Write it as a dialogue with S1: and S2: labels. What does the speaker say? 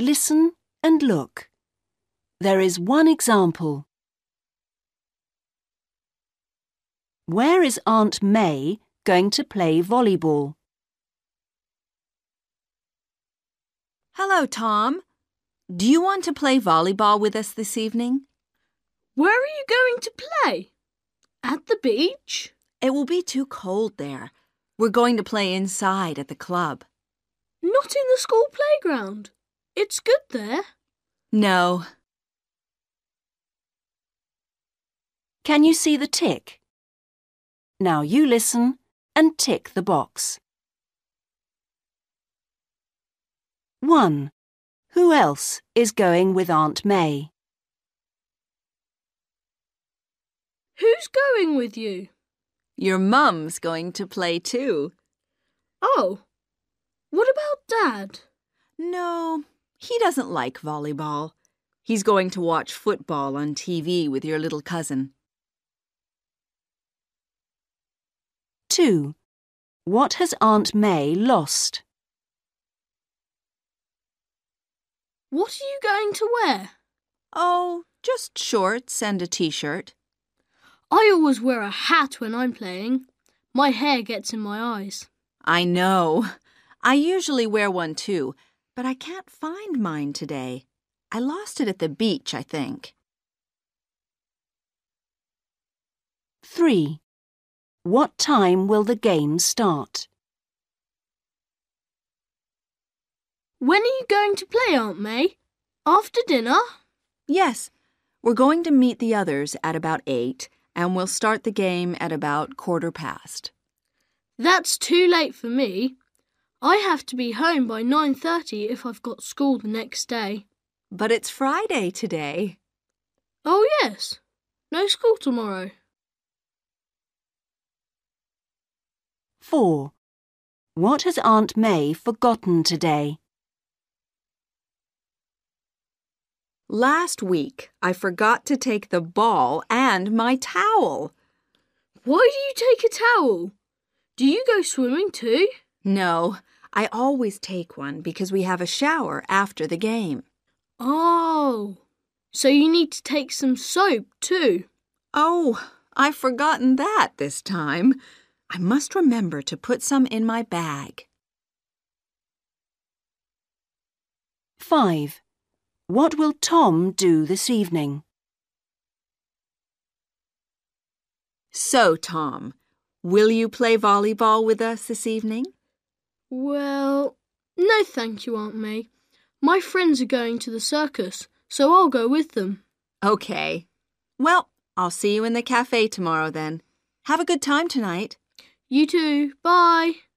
S1: Listen and look. There is one example. Where is Aunt May going to play volleyball?
S2: Hello, Tom. Do you want to play volleyball with us this evening?
S3: Where are you going to play? At the beach?
S2: It will be too cold there. We're going to play inside at the club.
S3: Not in the school playground. It's good there.
S2: No.
S1: Can you see the tick? Now you listen and tick the box. 1. Who else is going with Aunt May?
S3: Who's going with you?
S2: Your mum's going to play too.
S3: Oh, what about Dad?
S2: No, he doesn't like volleyball. He's going to watch football on TV with your little cousin.
S1: 2. What has Aunt May lost?
S3: What are you going to wear?
S2: Oh, just shorts and a t-shirt.
S3: I always wear a hat when I'm playing. My hair gets in my eyes.
S2: I know. I usually wear one too, but I can't find mine today. I lost it at the beach, I think.
S1: 3. What time will the game start?
S3: When are you going to play, Aunt May? After dinner?
S2: Yes, we're going to meet the others at about 8, and we'll start the game at about 1:15.
S3: That's too late for me. I have to be home by 9:30 if I've got school the next day.
S2: But it's Friday today.
S3: Oh, yes. No school tomorrow.
S1: 4. What has Aunt May forgotten today?
S2: Last week, I forgot to take the ball and my towel.
S3: Why do you take a towel? Do you go swimming too?
S2: No, I always take one because we have a shower after the game.
S3: Oh, so you need to take some soap too.
S2: Oh, I've forgotten that this time. I must remember to put some in my bag.
S1: 5. What will Tom do this evening?
S2: So, Tom, will you play volleyball with us this evening?
S3: Well, no thank you, Aunt May. My friends are going to the circus, so I'll go with them.
S2: Okay. Well, I'll see you in the cafe tomorrow then. Have a good time tonight.
S3: You too. Bye.